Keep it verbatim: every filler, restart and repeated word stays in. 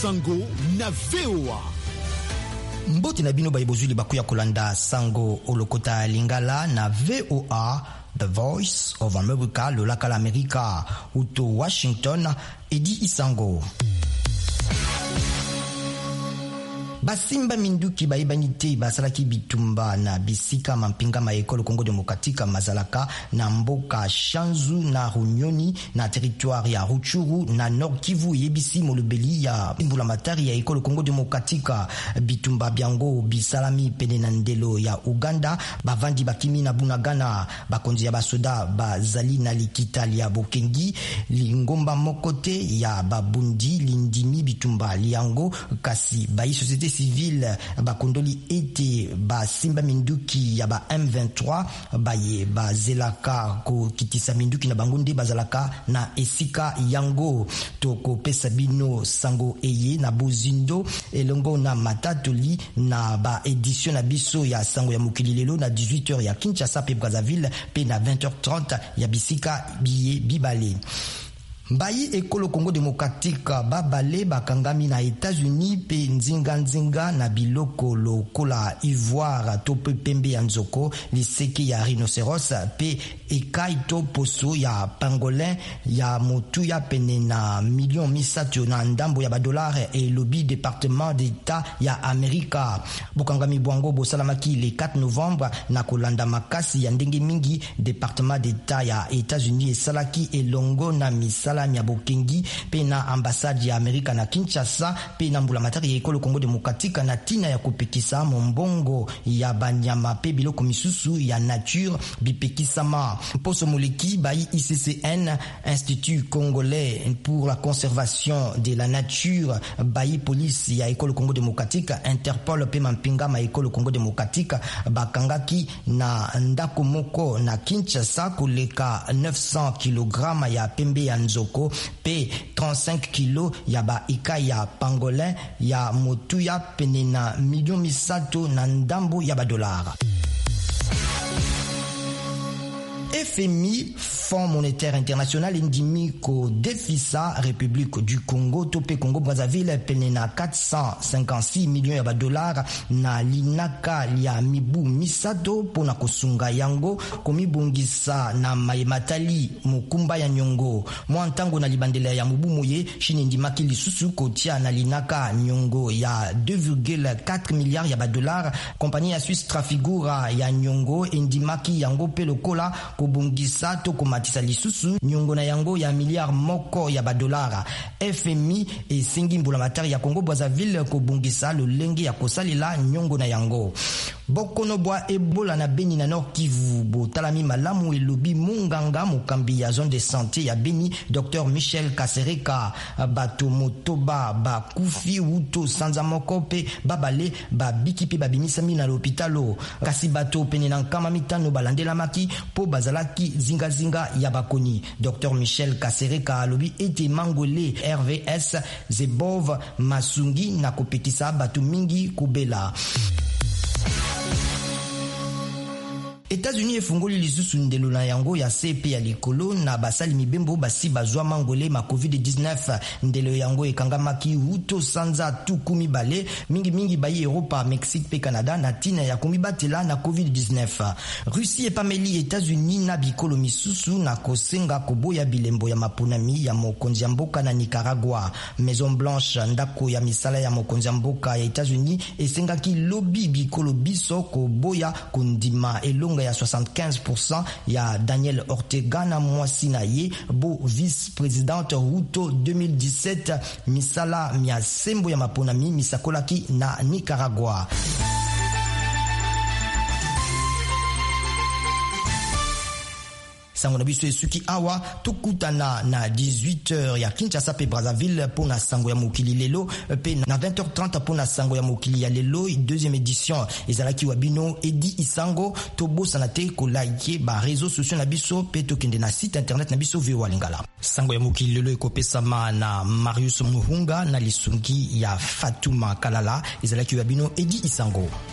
Sango na V O A. Mboti na bino baibozuli bakuya kolanda Sango olokota lingala na V O A, The Voice of America, lolaka la America, uto Washington, Edi Isango. Basimba minduki baibanite basalaki bitumba na bisika mampinga ma ekolo Congo Demokratika mazalaka na mboka Shanzu na Runyoni na territoire ya Ruchuru na Nord Kivu yebisi molobeli ya mbula matari ya ekolo Congo Demokratika. Bitumba biango bisalami pene na ndelo ya Uganda, bavandi bakimi na Bunagana, bakonzi ya basoda bazali na likita ya Bokengi, lingomba mokote ya babundi lindimi bitumba liango kasi bayi société civile bakondoli ete ba simba minduki ya ba M vingt-trois baye bazelaka ko kitisa minduki na bangonde bazalaka na esika yango. Toko pesa bino sango eye na bozindo elongo na matatoli na ba édition na biso ya sango ya mokili lelo na dix-huit heures ya Kinshasa pe Brazzaville pe na vingt heures trente ya bisika biye bibale. Bayi ekolo Congo Demokratika babale bakangami na États-Unis pe nzinga nzinga na biloko lokola ivoire to pe pembe ya nzoko liseke ya rhinocéros pe ekai to poso ya pangolin ya motu ya pene na million misato na ndambo ya badolare e lobby département d'État ya Amerika. Bokangami bwango bosalamaki le quatre novembre na kolanda makasi ya ndenge mingi département d'État ya États-Unis esalaki elongo na misala ya Bokengi pe na ambassade ya Amerika na Kinshasa pe na mbula matari ya ekolo Congo Demokratika na tina ya kupekisa mombongo ya banyama pe biloko misusu ya nature bipekisama. Poso moleki bayi I C C N, Institut Congolais pour la conservation de la nature, bayi police ya ekolo Congo Demokratika, Interpol pe mampinga ma ekolo Congo Demokratika bakangaki na ndako moko na Kinshasa koleka neuf cents kilogrammes ya pembe ya nzoko pe trente-cinq kilos ya ba ika ya pangolin ya motu ya pene na million misato na ndambo ya ba dolara. F M I, Fonds monétaire international, indimi ko defisa République du Congo tope Congo Brazzaville pene na quatre cent cinquante-six millions ya dollars na linaka ya mibu misato pona kosunga yango komibongisa na mayematali mukumba ya nyongo. Mwantango na libandela ya mubu moye chine ndimaki lisusu kotia na linaka nyongo ya deux virgule quatre milliards ya dollars. Compagnie ya Suisse Trafigura ya nyongo indimaki yango pe lokola kobongisa to komatisa lisusu nyongo na yango ya milliard moko ya badolara. F M I esengi mbula matari ya Congo Brazzaville kobongisa lolenge ya kosalela nyongo na yango. Bokono bwa Ebola na Beni na Nord Kivu botalami malamu elobi munganga mokambi ya zone de santé ya Beni Docteur Michel Kasereka. Bato motoba bakufi uto sanza moko pe babale babiki pe babimisami na l'hôpitalo. Kasi bato pene na nkama mitano balandela maki po bazalaki zinga zinga ya bakoni. Docteur Michel Kasereka alobi ete mangole R V S Zebov Masungi na kopetisa bato mingi kubela. États-Unis efungoli lisusu ndelo na yango ya C P ya likolo na basali mibembo basi bazwa mangole ma covid dix-neuf. Ndelo yango ekangamaki uto sanza tuku mibale mingi mingi bayi Europa, Mexique pe Canada na tina ya komibatela na covid dix-neuf. Russie epameli États-Unis na bikolo misusu na kosenga koboya bilembo ya maponami ya mokonzi ya mboka na Nicaragua. Maison Blanche ndako ya misala ya mokonzi ya mboka ya États-Unis esengaki lobby bikolo biso koboya kondima elonga ya soixante-quinze pour cent ya Daniel Ortega na mwasi na ye bo vice-présidente Ruto deux mille dix-sept misala mia sembo ya maponami misakolaki na Nicaragua. Sango na biso esuki awa tokutana na dix-huit heures ya Kinshasa pe Brazzaville pona sango ya mokili lelo pe na vingt heures trente pona sango ya mokili ya lelo deuxième édition ezalaki wabino Edi Isango tobosa na te ko like ba réseaux sociaux na biso pe tokende na site internet na biso V O A Lingala. Sango ya mokili lelo ekopesama na Marius Muhunga na lisungi ya Fatuma Kalala ezalaki wabino Edi Isango.